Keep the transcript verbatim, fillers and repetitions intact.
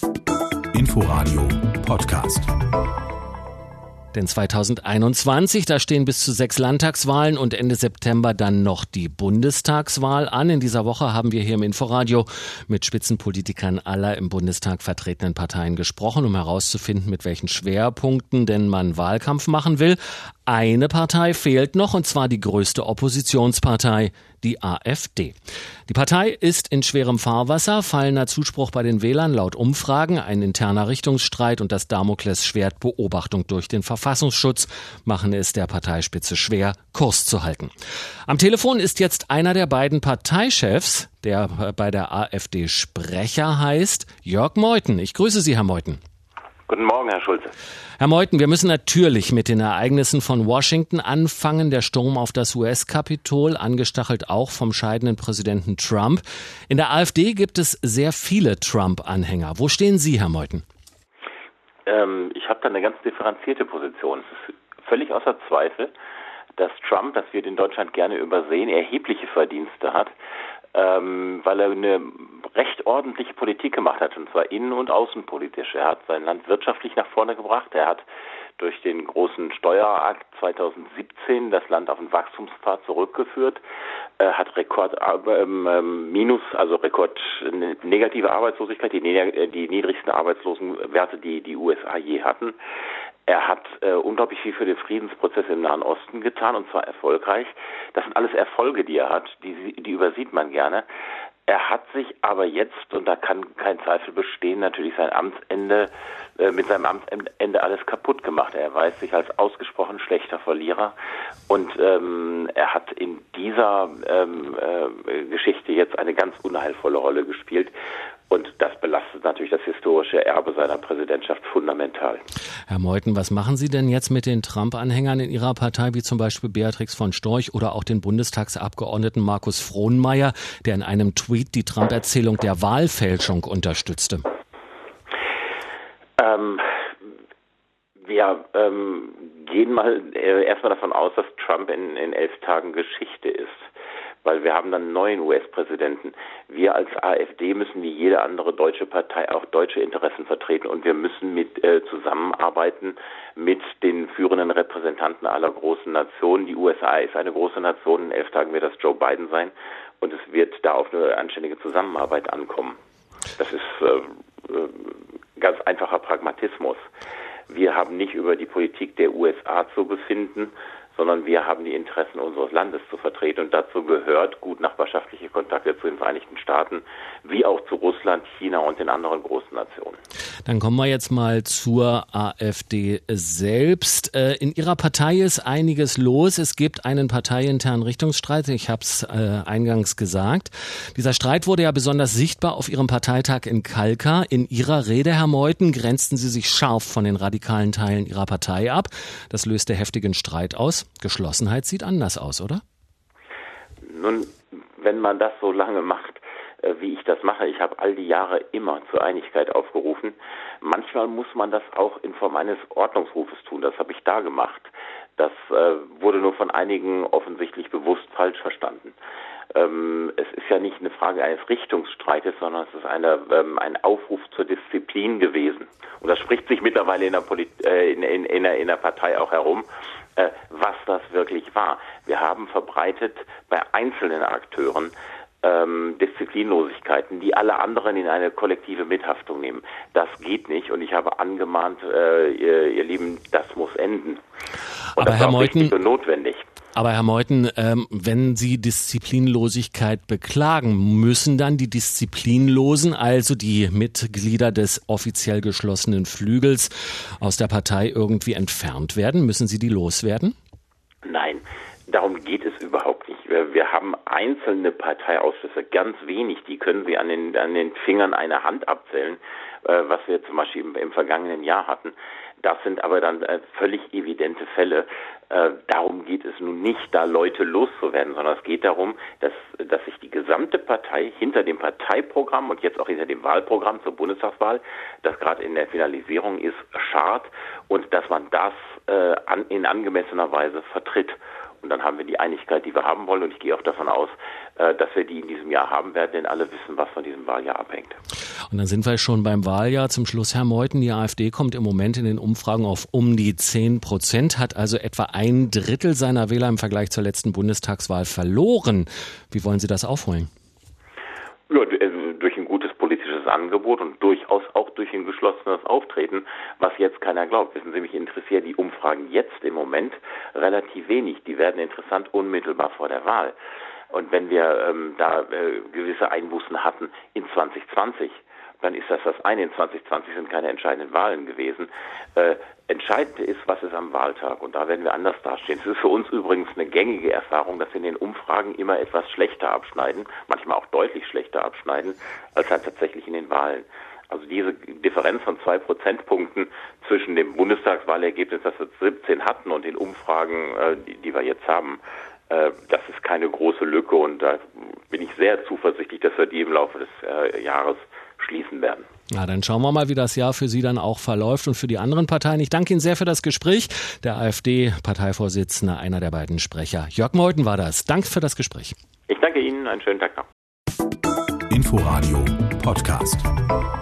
Inforadio Podcast. Denn zweitausendeinundzwanzig, da stehen bis zu sechs Landtagswahlen und Ende September dann noch die Bundestagswahl an. In dieser Woche haben wir hier im Inforadio mit Spitzenpolitikern aller im Bundestag vertretenen Parteien gesprochen, um herauszufinden, mit welchen Schwerpunkten denn man Wahlkampf machen will. Eine Partei fehlt noch, und zwar die größte Oppositionspartei, die AfD. Die Partei ist in schwerem Fahrwasser, fallender Zuspruch bei den Wählern laut Umfragen, ein interner Richtungsstreit und das Damoklesschwert Beobachtung durch den Verfassungsschutz machen es der Parteispitze schwer, Kurs zu halten. Am Telefon ist jetzt einer der beiden Parteichefs, der bei der AfD Sprecher heißt, Jörg Meuthen. Ich grüße Sie, Herr Meuthen. Guten Morgen, Herr Schulze. Herr Meuthen, wir müssen natürlich mit den Ereignissen von Washington anfangen. Der Sturm auf das U S-Kapitol, angestachelt auch vom scheidenden Präsidenten Trump. In der AfD gibt es sehr viele Trump-Anhänger. Wo stehen Sie, Herr Meuthen? Ähm, ich habe da eine ganz differenzierte Position. Es ist völlig außer Zweifel, dass Trump, das wird in Deutschland gerne übersehen, erhebliche Verdienste hat, ähm, weil er eine recht ordentliche Politik gemacht hat, und zwar innen- und außenpolitisch. Er hat sein Land wirtschaftlich nach vorne gebracht. Er hat durch den großen Steuerakt zweitausendsiebzehn das Land auf den Wachstumspfad zurückgeführt, er hat Rekord ähm, Minus, also Rekord negative Arbeitslosigkeit, die, die niedrigsten Arbeitslosenwerte, die die U S A je hatten. Er hat äh, unglaublich viel für den Friedensprozess im Nahen Osten getan, und zwar erfolgreich. Das sind alles Erfolge, die er hat, die, die übersieht man gerne. Er hat sich aber jetzt, und da kann kein Zweifel bestehen, natürlich sein Amtsende, äh, mit seinem Amtsende alles kaputt gemacht. Er erweist sich als ausgesprochen schlechter Verlierer, und ähm, er hat in dieser ähm, äh, Geschichte jetzt eine ganz unheilvolle Rolle gespielt. Und das belastet natürlich das historische Erbe seiner Präsidentschaft fundamental. Herr Meuthen, was machen Sie denn jetzt mit den Trump-Anhängern in Ihrer Partei, wie zum Beispiel Beatrix von Storch oder auch den Bundestagsabgeordneten Markus Frohnmaier, der in einem Tweet die Trump-Erzählung der Wahlfälschung unterstützte? Ähm, wir ähm, gehen mal äh, erstmal davon aus, dass Trump in, in elf Tagen Geschichte ist. Weil wir haben dann einen neuen U S-Präsidenten. Wir als AfD müssen wie jede andere deutsche Partei auch deutsche Interessen vertreten, und wir müssen mit äh, zusammenarbeiten mit den führenden Repräsentanten aller großen Nationen. Die U S A ist eine große Nation, in elf Tagen wird das Joe Biden sein, und es wird da auf eine anständige Zusammenarbeit ankommen. Das ist äh, äh, ganz einfacher Pragmatismus. Wir haben nicht über die Politik der U S A zu befinden, sondern wir haben die Interessen unseres Landes zu vertreten, und dazu gehört gut nachbarschaftliche Kontakte zu den Vereinigten Staaten, wie auch zu Russland, China und den anderen großen Nationen. Dann kommen wir jetzt mal zur AfD selbst. In Ihrer Partei ist einiges los. Es gibt einen parteiinternen Richtungsstreit. Ich habe es äh, eingangs gesagt. Dieser Streit wurde ja besonders sichtbar auf Ihrem Parteitag in Kalkar. In Ihrer Rede, Herr Meuthen, grenzten Sie sich scharf von den radikalen Teilen Ihrer Partei ab. Das löste heftigen Streit aus. Geschlossenheit sieht anders aus, oder? Nun, wenn man das so lange macht, wie ich das mache, ich habe all die Jahre immer zur Einigkeit aufgerufen. Manchmal muss man das auch in Form eines Ordnungsrufes tun. Das habe ich da gemacht. Das äh, wurde nur von einigen offensichtlich bewusst falsch verstanden. Ähm, es ist ja nicht eine Frage eines Richtungsstreites, sondern es ist eine, ähm, ein Aufruf zur Disziplin gewesen. Und das spricht sich mittlerweile in der, Polit- äh, in, in, in, der, in der Partei auch herum, äh, was das wirklich war. Wir haben verbreitet bei einzelnen Akteuren Ähm, Disziplinlosigkeiten, die alle anderen in eine kollektive Mithaftung nehmen. Das geht nicht, und ich habe angemahnt, äh, ihr, ihr Lieben, das muss enden. Und aber das Herr ist auch Meuthen, richtig und notwendig. Aber Herr Meuthen, ähm, wenn Sie Disziplinlosigkeit beklagen, müssen dann die Disziplinlosen, also die Mitglieder des offiziell geschlossenen Flügels aus der Partei, irgendwie entfernt werden? Müssen Sie die loswerden? Nein, darum geht es überhaupt nicht. Wir, wir haben einzelne Parteiausschüsse, ganz wenig, die können Sie an den, an den Fingern einer Hand abzählen, äh, was wir zum Beispiel im, im vergangenen Jahr hatten. Das sind aber dann äh, völlig evidente Fälle. Äh, darum geht es nun nicht, da Leute loszuwerden, sondern es geht darum, dass, dass sich die gesamte Partei hinter dem Parteiprogramm und jetzt auch hinter dem Wahlprogramm zur Bundestagswahl, das gerade in der Finalisierung ist, schart, und dass man das äh, an, in angemessener Weise vertritt. Und dann haben wir die Einigkeit, die wir haben wollen. Und ich gehe auch davon aus, dass wir die in diesem Jahr haben werden, denn alle wissen, was von diesem Wahljahr abhängt. Und dann sind wir schon beim Wahljahr. Zum Schluss, Herr Meuthen, die AfD kommt im Moment in den Umfragen auf um die zehn Prozent, hat also etwa ein Drittel seiner Wähler im Vergleich zur letzten Bundestagswahl verloren. Wie wollen Sie das aufholen? Ja, durch ein gutes politisches Angebot und durchaus auch durch ein geschlossenes Auftreten, was jetzt keiner glaubt. Wissen Sie, mich interessieren die Umfragen jetzt im Moment relativ wenig. Die werden interessant unmittelbar vor der Wahl. Und wenn wir ähm, da äh, gewisse Einbußen hatten in zwanzig zwanzig, dann ist das das eine. In zwanzig zwanzig sind keine entscheidenden Wahlen gewesen. Äh, entscheidend ist, was ist am Wahltag. Und da werden wir anders dastehen. Es ist für uns übrigens eine gängige Erfahrung, dass wir in den Umfragen immer etwas schlechter abschneiden, manchmal auch deutlich schlechter abschneiden, als halt tatsächlich in den Wahlen. Also diese Differenz von zwei Prozentpunkten zwischen dem Bundestagswahlergebnis, das wir siebzehn hatten, und den Umfragen, äh, die, die wir jetzt haben, äh, das ist keine große Lücke. Und da bin ich sehr zuversichtlich, dass wir die im Laufe des äh, Jahres schließen werden. Ja, dann schauen wir mal, wie das Jahr für Sie dann auch verläuft und für die anderen Parteien. Ich danke Ihnen sehr für das Gespräch. Der AfD-Parteivorsitzende, einer der beiden Sprecher. Jörg Meuthen war das. Danke für das Gespräch. Ich danke Ihnen. Einen schönen Tag noch. Inforadio Podcast.